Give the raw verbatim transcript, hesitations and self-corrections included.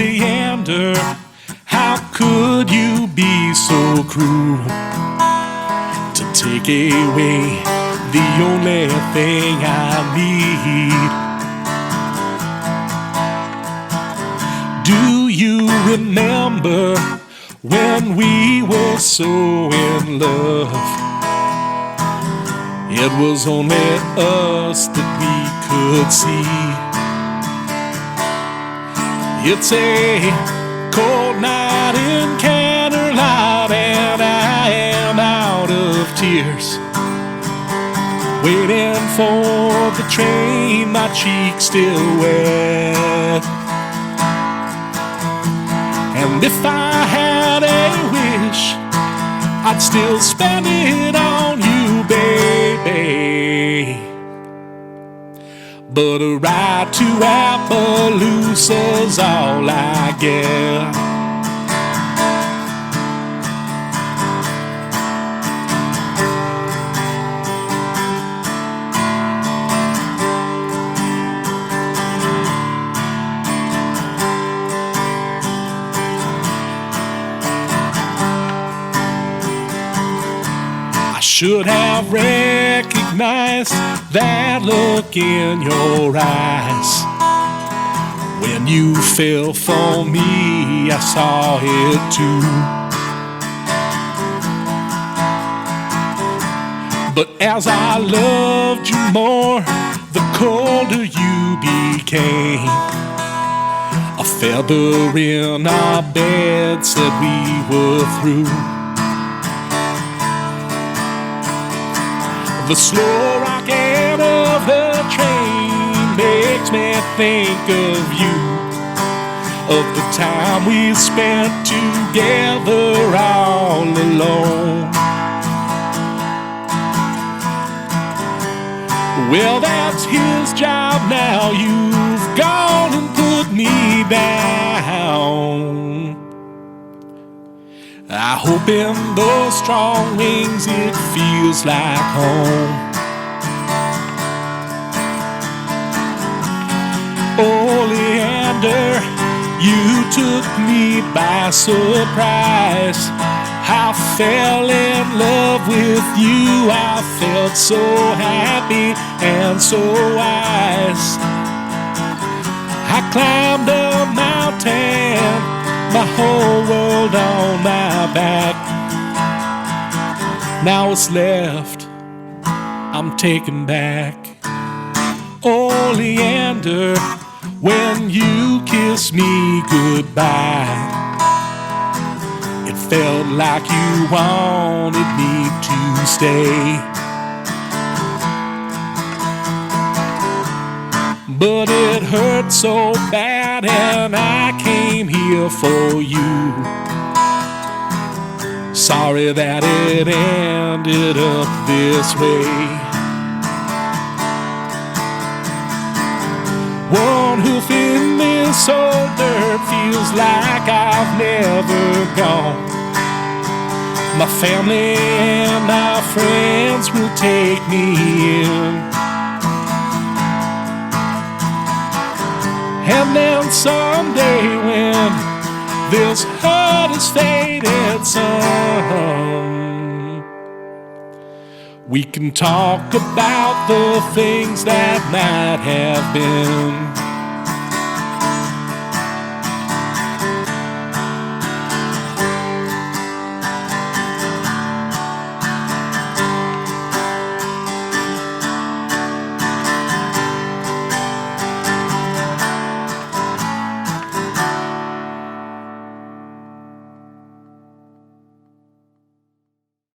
Oleander, how could you be so cruel to take away the only thing I need? Do you remember when we were so in love? It was only us that we could see. It's a cold night in Candlelight, and I am out of tears, waiting for the train, my cheeks still wet. And if I had a wish, I'd still spend it on you, baby. But a ride to Appaloosa's all I get. I should have recognized that look in your eyes. When you fell for me, I saw it too. But as I loved you more, the colder you became. A feather in our bed said we were through. The slow rocking of the train makes me think of you, of the time we spent together all alone. Well, that's his job now. You've gone and put me down. I hope in those strong wings it feels like home. Oleander, you took me by surprise. I fell in love with you. I felt so happy and so wise. I climbed a mountain, my whole world on my back. Now what's left, I'm taking back. Oleander, when you kissed me goodbye, it felt like you wanted me to stay. But it hurt so bad, and I came here for you. Sorry that it ended up this way. One hoof in this old dirt feels like I've never gone. My family and my friends will take me in. And then someday when this hurt is faded some, we can talk about the things that might have been.